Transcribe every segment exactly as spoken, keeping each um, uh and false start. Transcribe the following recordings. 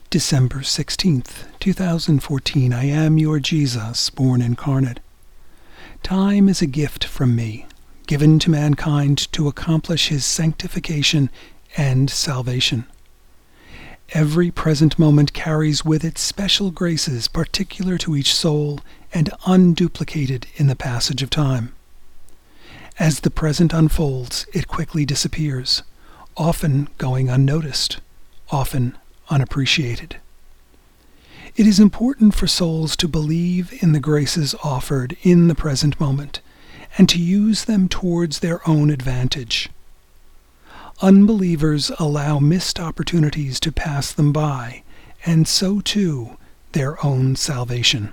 December sixteenth, two thousand fourteen. I am your Jesus, born incarnate. Time is a gift from me, given to mankind to accomplish his sanctification and salvation. Every present moment carries with it special graces particular to each soul and unduplicated in the passage of time. As the present unfolds, it quickly disappears, often going unnoticed, often unappreciated. It is important for souls to believe in the graces offered in the present moment and to use them towards their own advantage. Unbelievers allow missed opportunities to pass them by, and so too their own salvation.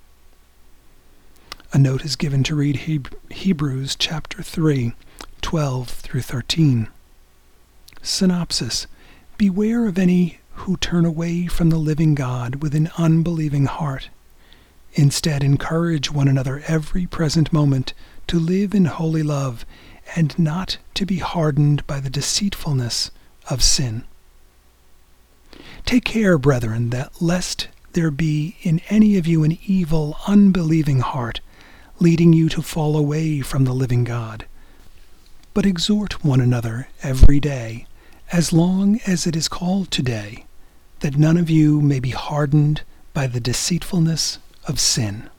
A note is given to read Hebrews chapter three, twelve through thirteen. Synopsis: Beware of any who turn away from the living God with an unbelieving heart. Instead, encourage one another every present moment to live in holy love and not to be hardened by the deceitfulness of sin. Take care, brethren, that lest there be in any of you an evil, unbelieving heart, leading you to fall away from the living God. But exhort one another every day, as long as it is called today, that none of you may be hardened by the deceitfulness of sin.